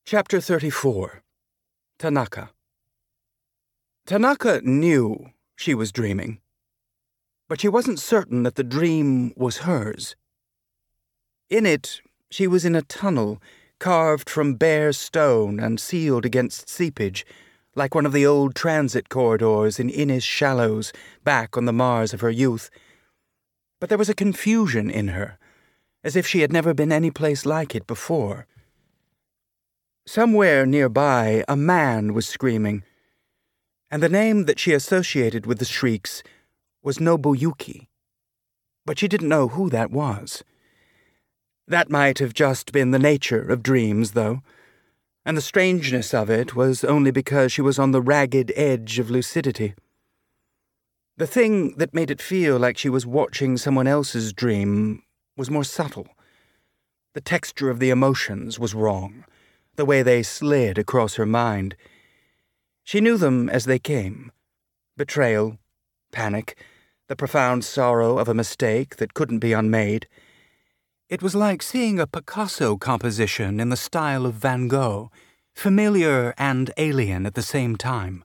Chapter 34. Tanaka. Tanaka knew she was dreaming, but she wasn't certain that the dream was hers. In it, she was in a tunnel carved from bare stone and sealed against seepage, like one of the old transit corridors in Innis Shallows back on the Mars of her youth. But there was a confusion in her, as if she had never been any place like it before. Somewhere nearby, a man was screaming, and the name that she associated with the shrieks was Nobuyuki. But she didn't know who that was. That might have just been the nature of dreams, though, and the strangeness of it was only because she was on the ragged edge of lucidity. The thing that made it feel like she was watching someone else's dream was more subtle. The texture of the emotions was wrong, the way they slid across her mind. She knew them as they came: betrayal, panic, the profound sorrow of a mistake that couldn't be unmade. It was like seeing a Picasso composition in the style of Van Gogh, familiar and alien at the same time.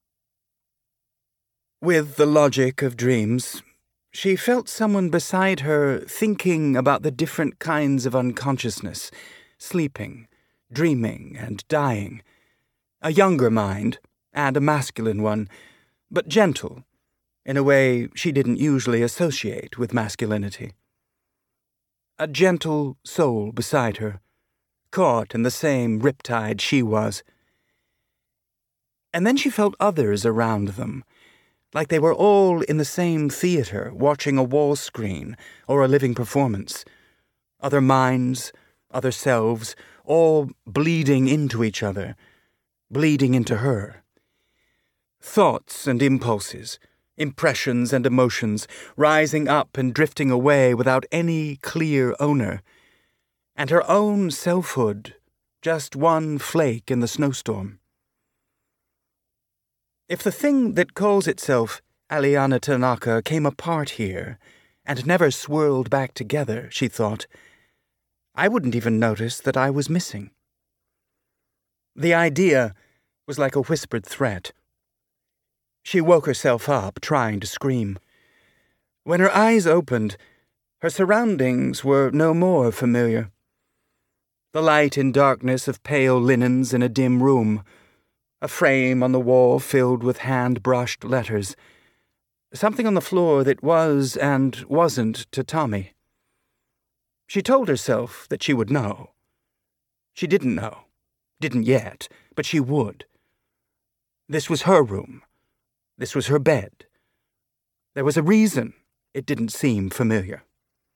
With the logic of dreams, she felt someone beside her thinking about the different kinds of unconsciousness, sleeping, dreaming, and dying. A younger mind, and a masculine one, but gentle, in a way she didn't usually associate with masculinity. A gentle soul beside her, caught in the same riptide she was. And then she felt others around them, like they were all in the same theater watching a wall screen or a living performance. Other minds, other selves, all bleeding into each other, bleeding into her. Thoughts and impulses, impressions and emotions, rising up and drifting away without any clear owner, and her own selfhood, just one flake in the snowstorm. If the thing that calls itself Aliana Tanaka came apart here, and never swirled back together, she thought, I wouldn't even notice that I was missing. The idea was like a whispered threat. She woke herself up, trying to scream. When her eyes opened, her surroundings were no more familiar. The light and darkness of pale linens in a dim room, a frame on the wall filled with hand-brushed letters, something on the floor that was and wasn't to Tommy. She told herself that she would know. She didn't know, didn't yet, but she would. This was her room. This was her bed. There was a reason it didn't seem familiar.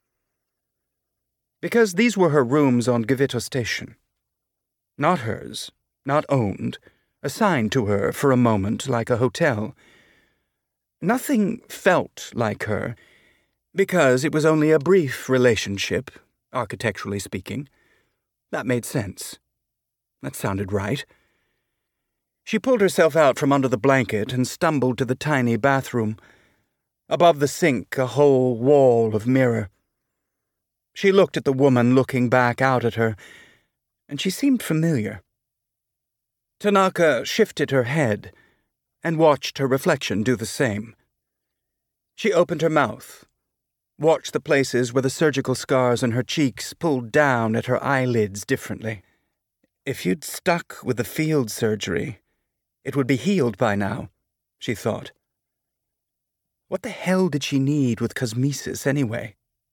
Because these were her rooms on Gavito Station. Not hers, not owned, assigned to her for a moment like a hotel. Nothing felt like her, because it was only a brief relationship, architecturally speaking. That made sense. That sounded right. She pulled herself out from under the blanket and stumbled to the tiny bathroom. Above the sink, a whole wall of mirror. She looked at the woman looking back out at her, and she seemed familiar. Tanaka shifted her head and watched her reflection do the same. She opened her mouth, watched the places where the surgical scars on her cheeks pulled down at her eyelids differently. If you'd stuck with the field surgery, it would be healed by now, she thought. What the hell did she need with cosmesis anyway?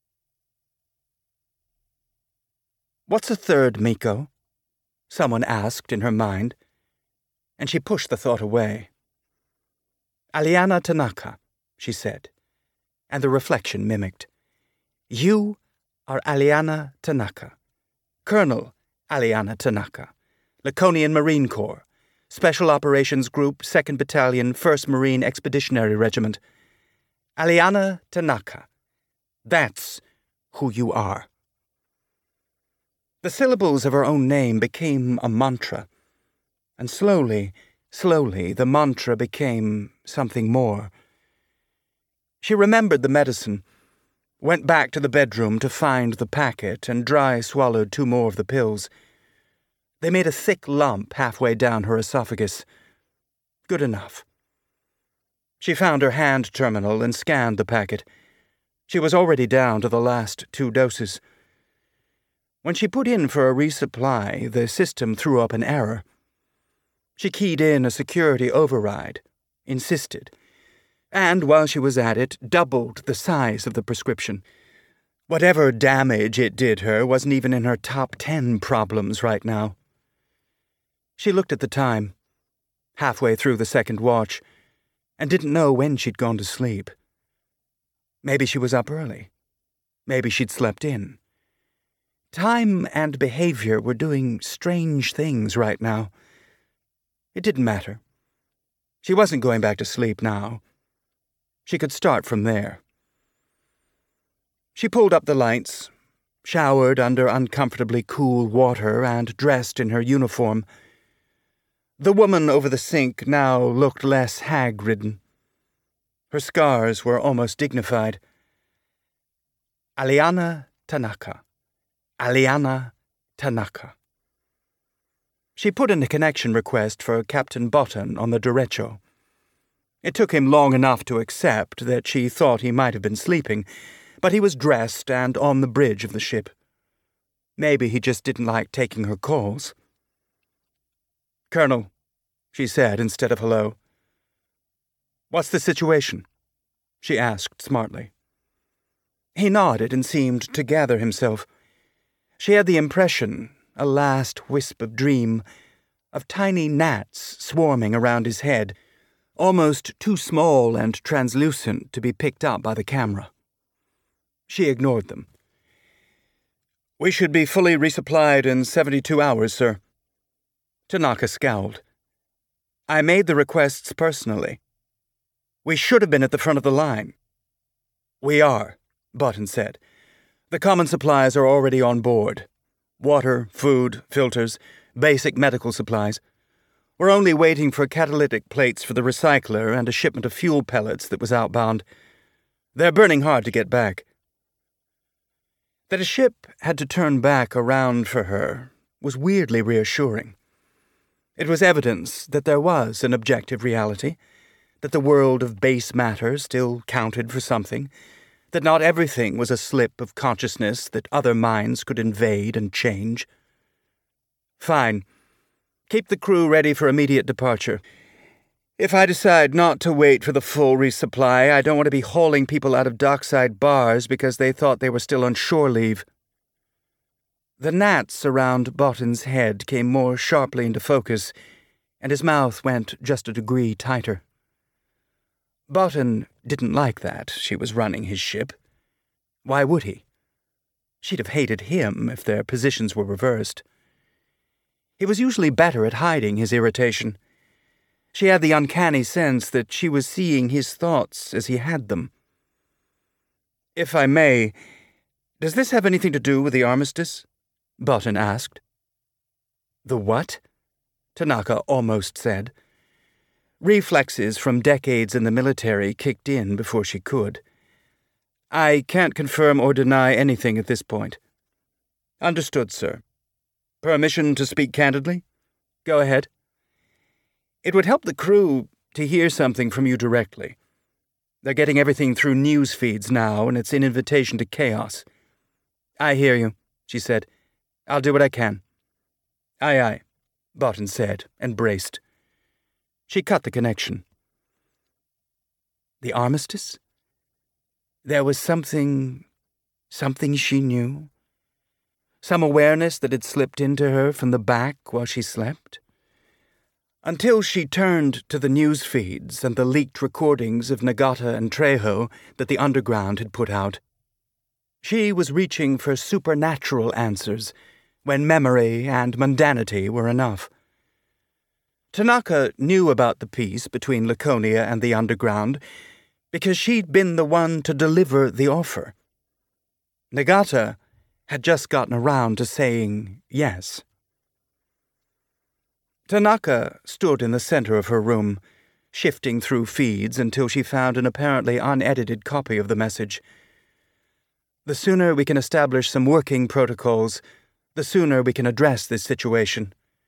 What's a third Miko? Someone asked in her mind, and she pushed the thought away. Aliana Tanaka, she said, and the reflection mimicked. You are Aliana Tanaka, Colonel Aliana Tanaka, Laconian Marine Corps, Special Operations Group, 2nd Battalion, 1st Marine Expeditionary Regiment. Aliana Tanaka. That's who you are. The syllables of her own name became a mantra, and slowly, the mantra became something more. She remembered the medicine, went back to the bedroom to find the packet, and dry swallowed 2 more of the pills. They made a thick lump halfway down her esophagus. Good enough. She found her hand terminal and scanned the packet. She was already down to the last 2 doses. When she put in for a resupply, the system threw up an error. She keyed in a security override, insisted, and while she was at it, doubled the size of the prescription. Whatever damage it did her wasn't even in her top 10 problems right now. She looked at the time, halfway through the second watch, and didn't know when she'd gone to sleep. Maybe she was up early. Maybe she'd slept in. Time and behavior were doing strange things right now. It didn't matter. She wasn't going back to sleep now. She could start from there. She pulled up the lights, showered under uncomfortably cool water, and dressed in her uniform. The woman over the sink now looked less hag-ridden. Her scars were almost dignified. Aliana Tanaka. Aliana Tanaka. She put in a connection request for Captain Botan on the derecho. It took him long enough to accept that she thought he might have been sleeping, but he was dressed and on the bridge of the ship. Maybe he just didn't like taking her calls. "Colonel," she said instead of hello. "What's the situation?" she asked smartly. He nodded and seemed to gather himself. She had the impression, a last wisp of dream, of tiny gnats swarming around his head, almost too small and translucent to be picked up by the camera. She ignored them. "We should be fully resupplied in 72 hours, sir." Tanaka scowled. "I made the requests personally. We should have been at the front of the line." "We are," Botan said. "The common supplies are already on board. Water, food, filters, basic medical supplies. We're only waiting for catalytic plates for the recycler and a shipment of fuel pellets that was outbound. They're burning hard to get back." That a ship had to turn back around for her was weirdly reassuring. It was evidence that there was an objective reality, that the world of base matter still counted for something, that not everything was a slip of consciousness that other minds could invade and change. "Fine. Keep the crew ready for immediate departure. If I decide not to wait for the full resupply, I don't want to be hauling people out of dockside bars because they thought they were still on shore leave." The gnats around Botan's head came more sharply into focus, and his mouth went just a degree tighter. Botan didn't like that she was running his ship. Why would he? She'd have hated him if their positions were reversed. He was usually better at hiding his irritation. She had the uncanny sense that she was seeing his thoughts as he had them. "If I may, does this have anything to do with the armistice?" Botan asked. "The what?" Tanaka almost said. Reflexes from decades in the military kicked in before she could. "I can't confirm or deny anything at this point." "Understood, sir. Permission to speak candidly? Go ahead." "It would help the crew to hear something from you directly. They're getting everything through news feeds now, and it's an invitation to chaos." "I hear you," she said. "I'll do what I can." "Aye, aye," Botan said, and braced. She cut the connection. The armistice? There was something she knew? Some awareness that had slipped into her from the back while she slept? Until she turned to the news feeds and the leaked recordings of Nagata and Trejo that the Underground had put out. She was reaching for supernatural answers when memory and mundanity were enough. Tanaka knew about the peace between Laconia and the Underground because she'd been the one to deliver the offer. Nagata had just gotten around to saying yes. Tanaka stood in the center of her room, shifting through feeds until she found an apparently unedited copy of the message. "The sooner we can establish some working protocols, the sooner we can address this situation,"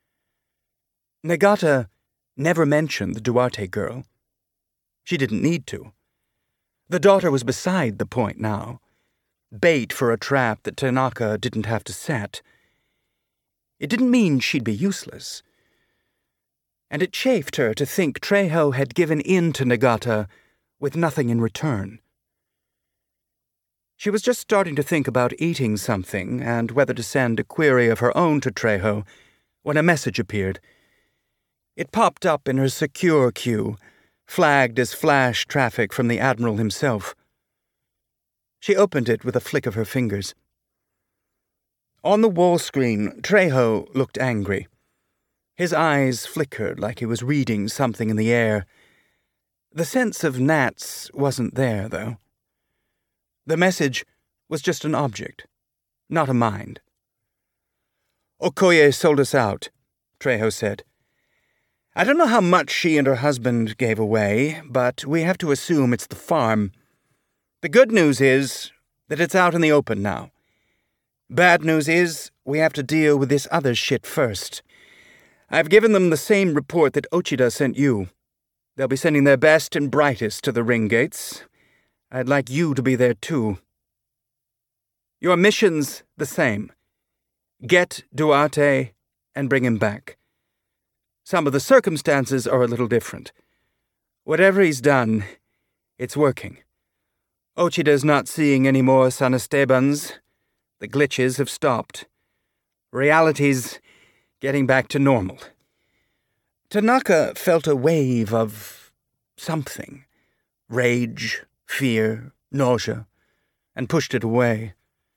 Nagata never mentioned the Duarte girl. She didn't need to. The daughter was beside the point now. Bait for a trap that Tanaka didn't have to set. It didn't mean she'd be useless. And it chafed her to think Trejo had given in to Nagata with nothing in return. She was just starting to think about eating something and whether to send a query of her own to Trejo when a message appeared. It popped up in her secure queue, flagged as flash traffic from the Admiral himself. She opened it with a flick of her fingers. On the wall screen, Trejo looked angry. His eyes flickered like he was reading something in the air. The sense of gnats wasn't there, though. The message was just an object, not a mind. "Okoye sold us out," Trejo said. "I don't know how much she and her husband gave away, but we have to assume it's the farm. The good news is that it's out in the open now. Bad news is we have to deal with this other shit first. I've given them the same report that Ochida sent you. They'll be sending their best and brightest to the ring gates. I'd like you to be there too. Your mission's the same. Get Duarte and bring him back. Some of the circumstances are a little different. Whatever he's done, it's working. Ochida's not seeing any more San Estebans. The glitches have stopped. Reality's getting back to normal." Tanaka felt a wave of something. Rage, fear, nausea, and pushed it away.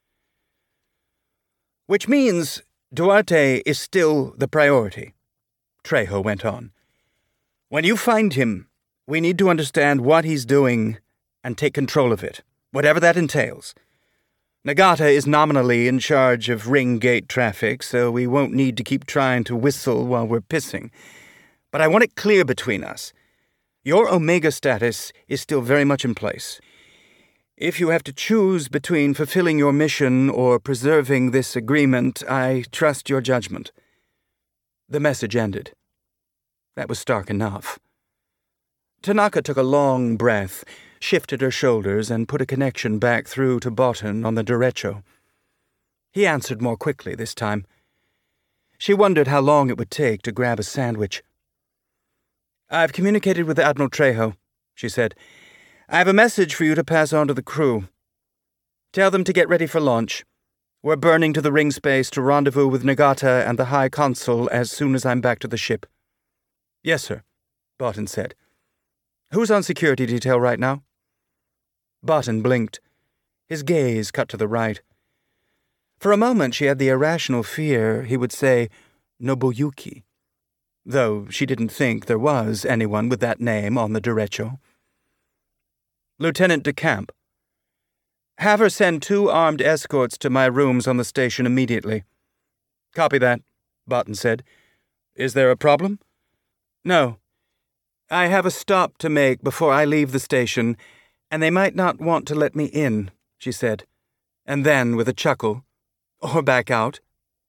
"Which means Duarte is still the priority," Trejo went on. "When you find him, we need to understand what he's doing and take control of it, whatever that entails. Nagata is nominally in charge of ring gate traffic, so we won't need to keep trying to whistle while we're pissing. But I want it clear between us. Your Omega status is still very much in place. If you have to choose between fulfilling your mission or preserving this agreement, I trust your judgment." The message ended. That was stark enough. Tanaka took a long breath, shifted her shoulders, and put a connection back through to Botan on the derecho. He answered more quickly this time. She wondered how long it would take to grab a sandwich. "I've communicated with Admiral Trejo," she said. "I have a message for you to pass on to the crew. Tell them to get ready for launch. We're burning to the ring space to rendezvous with Nagata and the High Consul as soon as I'm back to the ship." "Yes, sir," Botan said. "Who's on security detail right now?" Botan blinked. His gaze cut to the right. For a moment she had the irrational fear he would say Nobuyuki, though she didn't think there was anyone with that name on the derecho. "Lieutenant DeCamp. Have her send 2 armed escorts to my rooms on the station immediately." "Copy that," Botan said. "Is there a problem?" "No. I have a stop to make before I leave the station, and they might not want to let me in," she said, and then, with a chuckle, "or back out."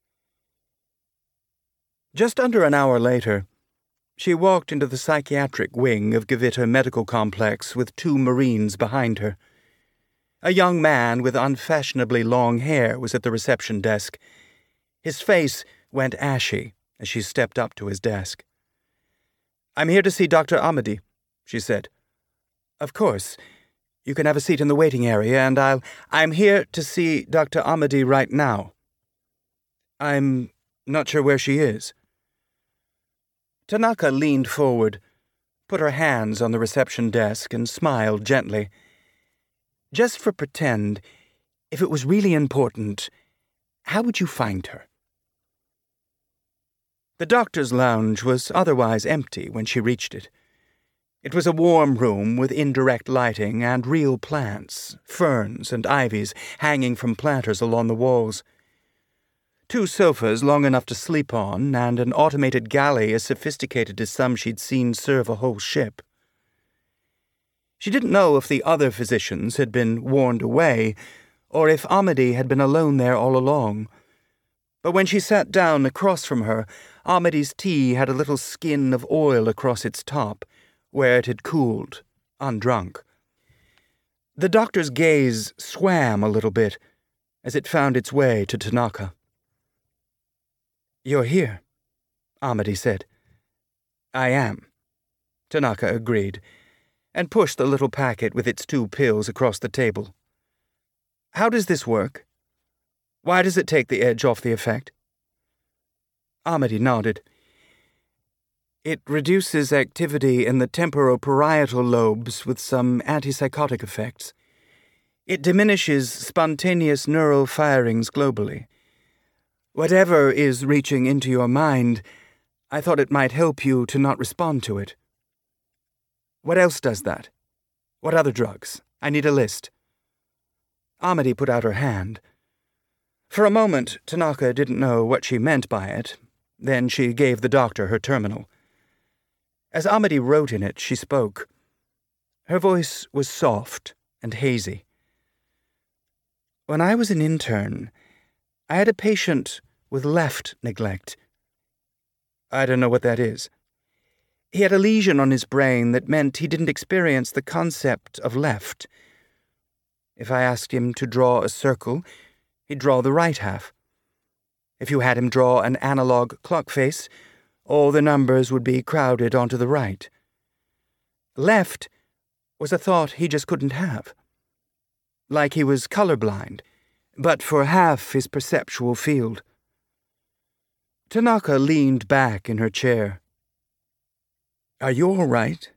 Just under an hour later, she walked into the psychiatric wing of Gavita Medical Complex with 2 Marines behind her. A young man with unfashionably long hair was at the reception desk. His face went ashy as she stepped up to his desk. "I'm here to see Dr. Amadi," she said. "Of course. You can have a seat in the waiting area, and I'm here to see Dr. Amadi right now." "I'm not sure where she is." Tanaka leaned forward, put her hands on the reception desk, and smiled gently. "Just for pretend, if it was really important, how would you find her?" The doctor's lounge was otherwise empty when she reached it. It was a warm room with indirect lighting and real plants, ferns and ivies hanging from planters along the walls. 2 sofas long enough to sleep on, and an automated galley as sophisticated as some she'd seen serve a whole ship. She didn't know if the other physicians had been warned away, or if Amadi had been alone there all along. But when she sat down across from her, Amedí's tea had a little skin of oil across its top, where it had cooled, undrunk. The doctor's gaze swam a little bit as it found its way to Tanaka. "You're here," Amedí said. "I am," Tanaka agreed, and pushed the little packet with its 2 pills across the table. "How does this work? Why does it take the edge off the effect?" Amedí nodded. "It reduces activity in the temporoparietal lobes with some antipsychotic effects. It diminishes spontaneous neural firings globally. Whatever is reaching into your mind, I thought it might help you to not respond to it." "What else does that? What other drugs? I need a list." Amedí put out her hand. For a moment, Tanaka didn't know what she meant by it. Then she gave the doctor her terminal. As Amedí wrote in it, she spoke. Her voice was soft and hazy. "When I was an intern, I had a patient with left neglect." "I don't know what that is." "He had a lesion on his brain that meant he didn't experience the concept of left. If I asked him to draw a circle, he'd draw the right half. If you had him draw an analog clock face, all the numbers would be crowded onto the right. Left was a thought he just couldn't have. Like he was colorblind, but for half his perceptual field." Tanaka leaned back in her chair. "Are you all right?"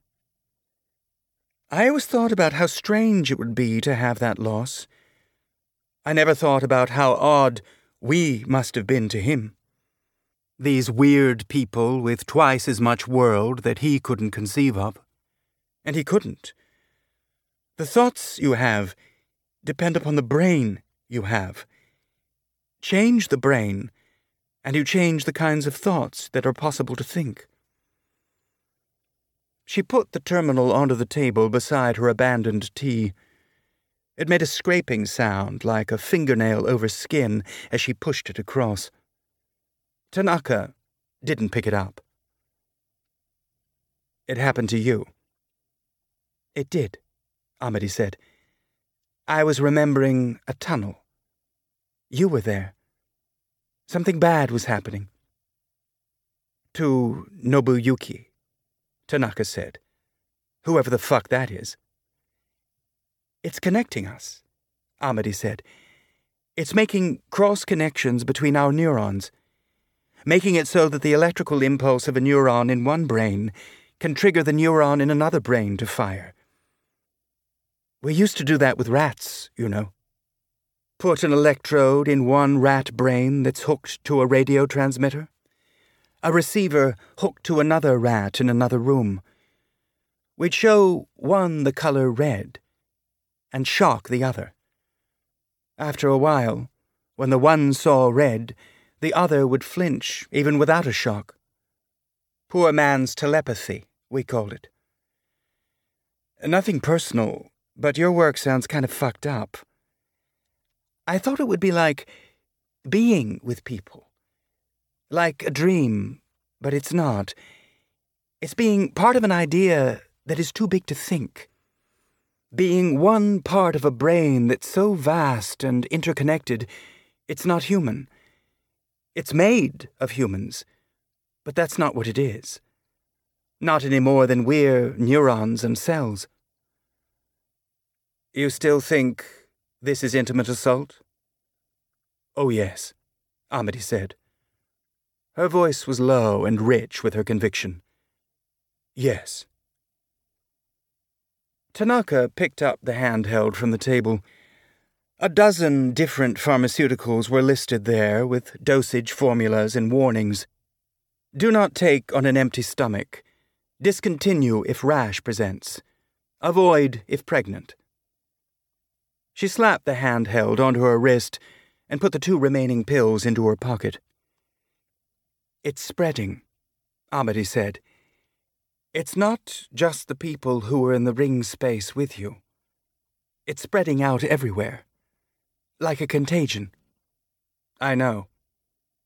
"I always thought about how strange it would be to have that loss. I never thought about how odd we must have been to him. These weird people with twice as much world that he couldn't conceive of. And he couldn't. The thoughts you have depend upon the brain you have. Change the brain, and you change the kinds of thoughts that are possible to think." She put the terminal onto the table beside her abandoned tea. It made a scraping sound like a fingernail over skin as she pushed it across. Tanaka didn't pick it up. "It happened to you." "It did," Amedí said. "I was remembering a tunnel. You were there. Something bad was happening." "To Nobuyuki," Tanaka said. "Whoever the fuck that is." "It's connecting us," Amedí said. "It's making cross-connections between our neurons, making it so that the electrical impulse of a neuron in one brain can trigger the neuron in another brain to fire. We used to do that with rats, you know. Put an electrode in one rat brain that's hooked to a radio transmitter, a receiver hooked to another rat in another room. We'd show one the color red and shock the other. After a while, when the one saw red, the other would flinch even without a shock. Poor man's telepathy, we called it. Nothing personal, but your work sounds kind of fucked up. I thought it would be like being with people. Like a dream, but it's not. It's being part of an idea that is too big to think. Being one part of a brain that's so vast and interconnected, it's not human. It's made of humans, but that's not what it is. Not any more than we're neurons and cells." "You still think this is intimate assault?" "Oh, yes," Amedí said. Her voice was low and rich with her conviction. "Yes." Tanaka picked up the handheld from the table. A dozen different pharmaceuticals were listed there with dosage formulas and warnings. Do not take on an empty stomach. Discontinue if rash presents. Avoid if pregnant. She slapped the handheld onto her wrist and put the 2 remaining pills into her pocket. "It's spreading," Amedí said. "It's not just the people who are in the ring space with you. It's spreading out everywhere. Like a contagion." "I know."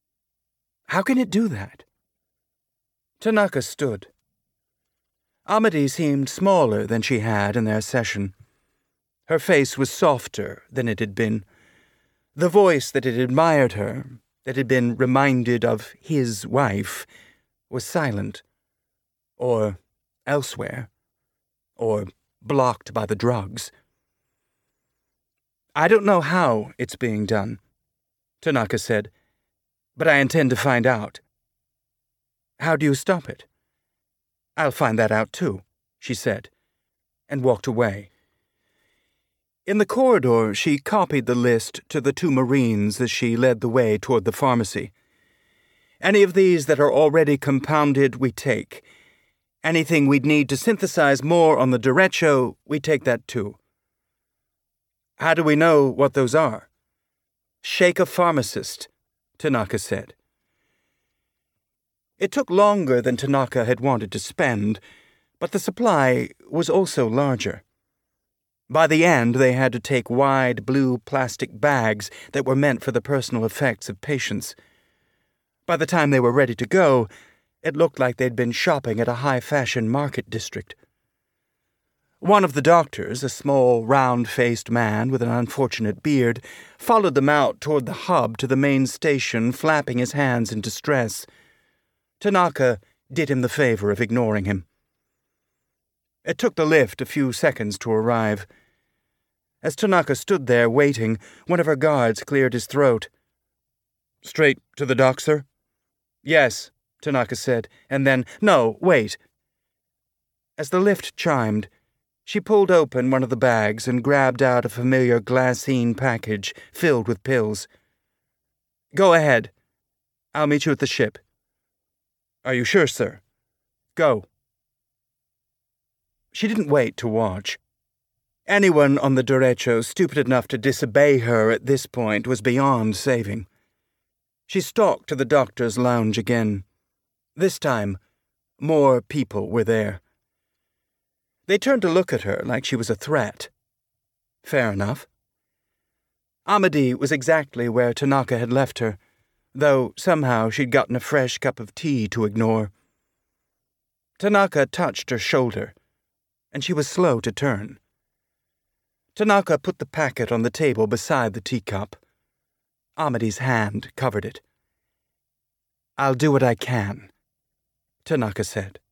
How can it do that? Tanaka stood. Amity seemed smaller than she had in their session. Her face was softer than it had been. The voice that had admired her, that had been reminded of his wife, was silent, or elsewhere, or blocked by the drugs. I don't know how it's being done, Tanaka said, but I intend to find out. How do you stop it? I'll find that out too, she said, and walked away. In the corridor, she copied the list to the two Marines as she led the way toward the pharmacy. Any of these that are already compounded, we take. Anything we'd need to synthesize more on the derecho, we take that too. How do we know what those are? Shake a pharmacist, Tanaka said. It took longer than Tanaka had wanted to spend, but the supply was also larger. By the end, they had to take wide blue plastic bags that were meant for the personal effects of patients. By the time they were ready to go, it looked like they'd been shopping at a high-fashion market district. One of the doctors, a small, round-faced man with an unfortunate beard, followed them out toward the hub to the main station, flapping his hands in distress. Tanaka did him the favor of ignoring him. It took the lift a few seconds to arrive. As Tanaka stood there waiting, one of her guards cleared his throat. "Straight to the dock, sir?" "Yes," Tanaka said, and then, "No, wait." As the lift chimed, she pulled open one of the bags and grabbed out a familiar glassine package filled with pills. "Go ahead. I'll meet you at the ship." "Are you sure, sir?" "Go." She didn't wait to watch. Anyone on the derecho stupid enough to disobey her at this point was beyond saving. She stalked to the doctor's lounge again. This time, more people were there. They turned to look at her like she was a threat. Fair enough. Amity was exactly where Tanaka had left her, though somehow she'd gotten a fresh cup of tea to ignore. Tanaka touched her shoulder, and she was slow to turn. Tanaka put the packet on the table beside the teacup. Amity's hand covered it. "I'll do what I can," Tanaka said.